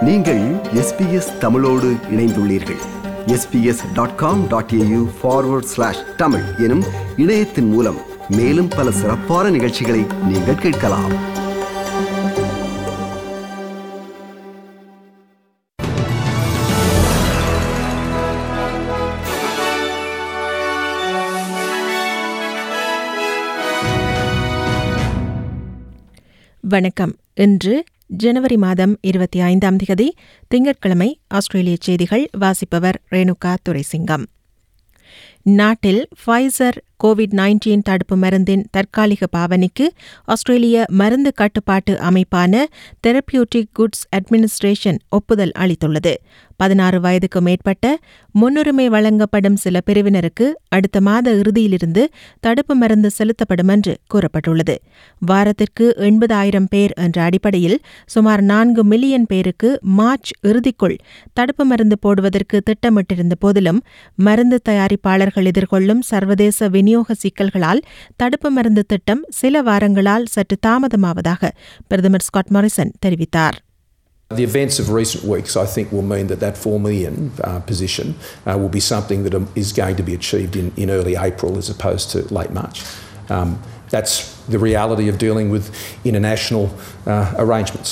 நீங்கள் SBS தமிழோடு இணைந்துள்ளீர்கள். sbs.com.au/tamil எனும் இணையத்தின் மூலம் மேலும் பல சிறப்பான நிகழ்ச்சிகளை நீங்கள் கேட்கலாம். வணக்கம். இன்று ஜனவரி மாதம் 25ஆம் தேதி திங்கட்கிழமை. ஆஸ்திரேலிய செய்திகள் வாசிப்பவர் ரேணுகா துரைசிங்கம். நாட்டில் ஃபைசர் கோவிட்-19 தடுப்பு மருந்தின் தற்காலிக பாவனைக்கு ஆஸ்திரேலிய மருந்து கட்டுப்பாட்டு அமைப்பான தெரபியூட்டிக் குட்ஸ் அட்மினிஸ்ட்ரேஷன் ஒப்புதல் அளித்துள்ளது. 16 வயதுக்கு மேற்பட்ட முன்னுரிமை வழங்கப்படும் சில பிரிவினருக்கு அடுத்த மாத இறுதியிலிருந்து தடுப்பு மருந்து செலுத்தப்படும் என்று கூறப்பட்டுள்ளது. வாரத்திற்கு 80,000 பேர் என்ற அடிப்படையில் சுமார் 4 மில்லியன் பேருக்கு மார்ச் இறுதிக்குள் தடுப்பு மருந்து போடுவதற்கு திட்டமிட்டிருந்த போதிலும் மருந்து தயாரிப்பாளர்கள் எதிர்கொள்ளும் சர்வதேச விநியோக சிக்கல்களால் தடுப்பு மருந்து திட்டம் சில வாரங்களால் சற்று தாமதமாவதாக பிரதமர் ஸ்காட் மாரிசன் தெரிவித்தார். The events of recent weeks, I think, will mean that 4 million position will be something that is going to be achieved in early April as opposed to late March. That's the reality of dealing with international arrangements.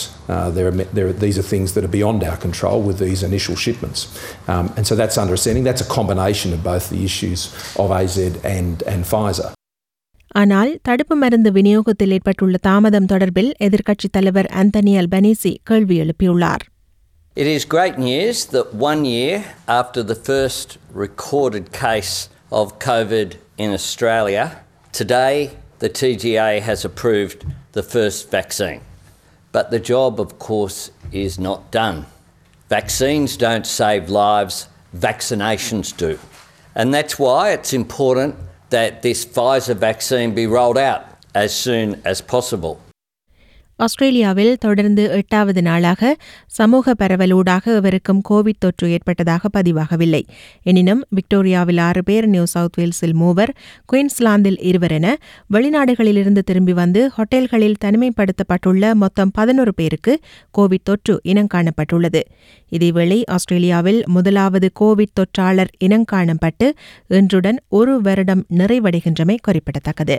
These are things that are beyond our control with these initial shipments. And so that's understanding. That's a combination of both the issues of AZ and Pfizer. ஆனால் தடுப்பு மருந்து விநியோகத்தில் ஏற்பட்டுள்ள தாமதம் தொடர்பில் எதிர்க்கட்சித் தலைவர் Anthony Albanese கேள்வி எழுப்பியுள்ளார். It is great news that 1 year after the first recorded case of COVID in Australia, today the TGA has approved the first vaccine. But the job, of course, is not done. Vaccines don't save lives, vaccinations do. And that's why it's important that this Pfizer vaccine be rolled out as soon as possible. ஆஸ்திரேலியாவில் தொடர்ந்து 8வது நாளாக சமூக பரவலூடாக இவருக்கும் Covid தொற்று ஏற்பட்டதாக பதிவாகவில்லை. எனினும் விக்டோரியாவில் 6 பேர், நியூ சவுத் வேல்ஸில் 3, குயின்ஸ்லாந்தில் 2 என வெளிநாடுகளிலிருந்து திரும்பி வந்து ஹோட்டல்களில் தனிமைப்படுத்தப்பட்டுள்ள மொத்தம் 11 பேருக்கு கோவிட் தொற்று இனங்காணப்பட்டுள்ளது. இதேவேளை ஆஸ்திரேலியாவில் முதலாவது கோவிட் தொற்றாளர் இனங்காணப்பட்டு இன்றுடன் 1 வருடம் நிறைவடைகின்றமை குறிப்பிடத்தக்கது.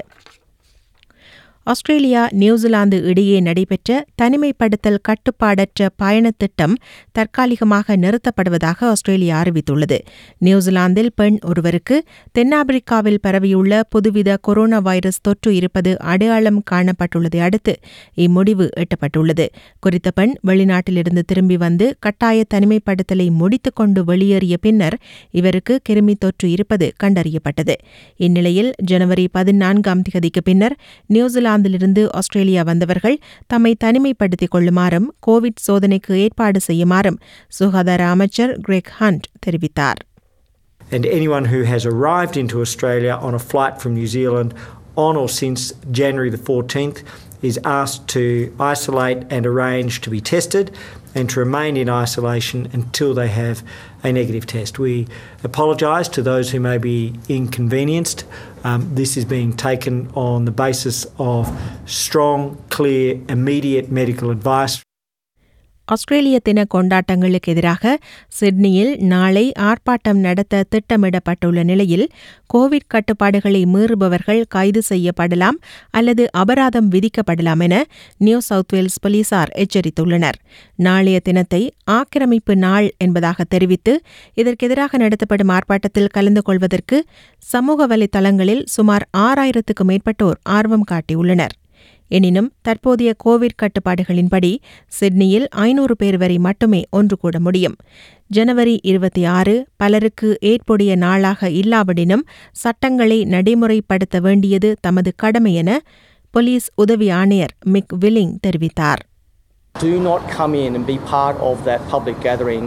ஆஸ்திரேலியா நியூசிலாந்து இடையே நடைபெற்ற தனிமைப்படுத்தல் கட்டுப்பாடற்ற பயணத் திட்டம் தற்காலிகமாக நிறுத்தப்படுவதாக ஆஸ்திரேலியா அறிவித்துள்ளது. நியூசிலாந்தில் பெண் ஒருவருக்கு தென்னாப்பிரிக்காவில் பரவியுள்ள புதுவித கொரோனா வைரஸ் தொற்று இருப்பது அடையாளம் காணப்பட்டுள்ளதை அடுத்து இம்முடிவு எட்டப்பட்டுள்ளது. குறித்த பெண் வெளிநாட்டிலிருந்து திரும்பி வந்து கட்டாய தனிமைப்படுத்தலை முடித்துக் கொண்டு வெளியேறிய பின்னர் இவருக்கு கிருமி தொற்று இருப்பது கண்டறியப்பட்டது. இந்நிலையில் ஜனவரி 14ஆம் தேதிக்கு பின்னர் நியூசிலாந்திலிருந்து ஆஸ்திரேலியா வந்தவர்கள் தம்மை தனிமைப்படுத்திக் கொள்ளுமாறும் கோவிட் சோதனைக்கு ஏற்பாடு செய்யுமாறும் சுகாதார அமைச்சர் கிரெக் ஹண்ட் தெரிவித்தார். And anyone who has arrived into Australia on a flight from New Zealand on or since January the 14th is asked to isolate and arrange to be tested and to remain in isolation until they have a negative test. We apologise to those who may be inconvenienced. This is being taken on the basis of strong, clear, immediate medical advice. ஆஸ்திரேலிய தின கொண்டாட்டங்களுக்கு எதிராக சிட்னியில் நாளை ஆர்ப்பாட்டம் நடத்த திட்டமிடப்பட்டுள்ள நிலையில் Covid கட்டுப்பாடுகளை மீறுபவர்கள் கைது செய்யப்படலாம் அல்லது அபராதம் விதிக்கப்படலாம் என நியூ சவுத் வேல்ஸ் போலீசார் எச்சரித்துள்ளனர். நாளைய தினத்தை ஆக்கிரமிப்பு நாள் என்பதாக தெரிவித்து இதற்கெதிராக நடத்தப்படும் ஆர்ப்பாட்டத்தில் கலந்து கொள்வதற்கு சமூக வலைதளங்களில் சுமார் 6,000க்கும் மேற்பட்டோர் ஆர்வம் காட்டியுள்ளனர். எனினும் தற்போதைய கோவிட் கட்டுப்பாடுகளின்படி சிட்னியில் 500 பேர் வரை மட்டுமே ஒன்று கூட முடியும். ஜனவரி 26 பலருக்கு ஏற்புடைய நாளாக இல்லாவிடினும் சட்டங்களை நடைமுறைப்படுத்த வேண்டியது தமது கடமை என போலீஸ் உதவி ஆணையர் மிக் வில்லிங் தெரிவித்தார். Do not come in and be part of that public gathering.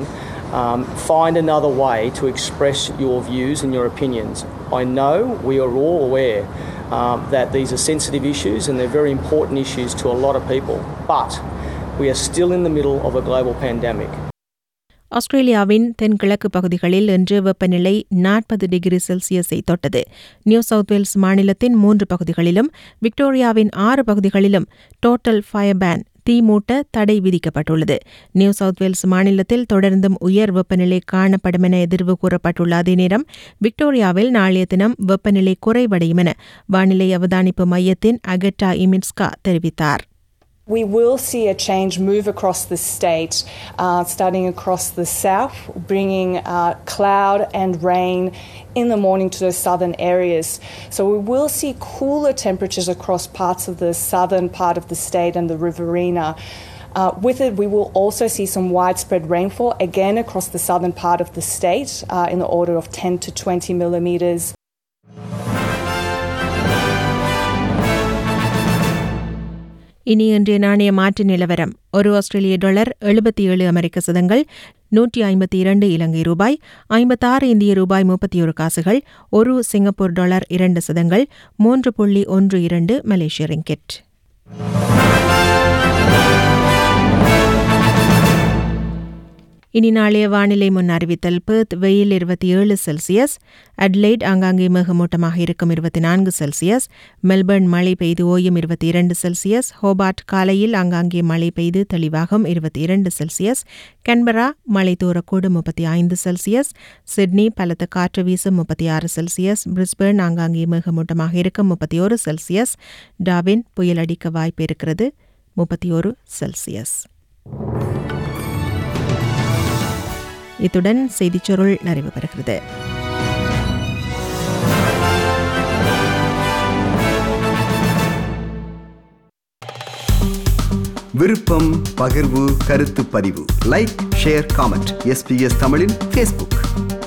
Find another way to express your views and your opinions. I know we are all aware that these are sensitive issues and they're very important issues to a lot of people, but we are still in the middle of a global pandemic. ஆஸ்திரேலியாவின் தென்கிழக்கு பகுதிகளில் இன்று வெப்பநிலை 40 degree செல்சியஸை தொட்டது. New south Wales மாநிலத்தின் 3 பகுதிகளிலும் விக்டோரியாவின் 6 பகுதிகளிலும் டோட்டல் ஃபயர் பேன் தீ மூட்ட தடை விதிக்கப்பட்டுள்ளது. நியூ சவுத் வேல்ஸ் மாநிலத்தில் தொடர்ந்தும் உயர் வெப்பநிலை காணப்படும் என எதிர்வு கூறப்பட்டுள்ள அதே நேரம் விக்டோரியாவில் நாளைய தினம் வெப்பநிலை குறைவடையும் என வானிலை அவதானிப்பு மையத்தின் அகட்டா இமிட்ஸ்கா தெரிவித்தார். We will see a change move across the state, starting across the south, bringing cloud and rain in the morning to the southern areas. So we will see cooler temperatures across parts of the southern part of the state and the Riverina. With it, we will also see some widespread rainfall, again across the southern part of the state, in the order of 10 to 20 millimetres. இனி இன்றைய நாணய மாற்று நிலவரம். ஒரு ஆஸ்திரேலிய dollar 77 அமெரிக்க சதங்கள், 152 இலங்கை ரூபாய், 56 இந்திய ரூபாய் 31 காசுகள், ஒரு சிங்கப்பூர் டாலர் 2 சதங்கள், 3.12 மலேசிய ரிங்கெட். இனி நாளைய வானிலை முன் அறிவித்தல். பெர்த் வெயில் 27 செல்சியஸ், அட்லைட் ஆங்காங்கே மேகமூட்டமாக இருக்கும் 24 செல்சியஸ், மெல்பர்ன் மழை பெய்து ஓயும் 22 செல்சியஸ், ஹோபார்ட் காலையில் ஆங்காங்கே மழை பெய்து தெளிவாகும் 22 செல்சியஸ், கேன்பரா மழை தூரக்கூடும் 35 செல்சியஸ், சிட்னி பலத்த காற்று வீசும் 36 செல்சியஸ், பிரிஸ்பர்ன் ஆங்காங்கே மேகமூட்டமாக இருக்கும் 31 செல்சியஸ், டார்வின் புயல் அடிக்க வாய்ப்பு இருக்கிறது 31 செல்சியஸ். இத்துடன் செய்திச் சுருள் நிறைவு பெறுகிறது. விருப்பம், பகிர்வு, கருத்து பதிவு. Like, share, comment. SBS தமிழின் Facebook.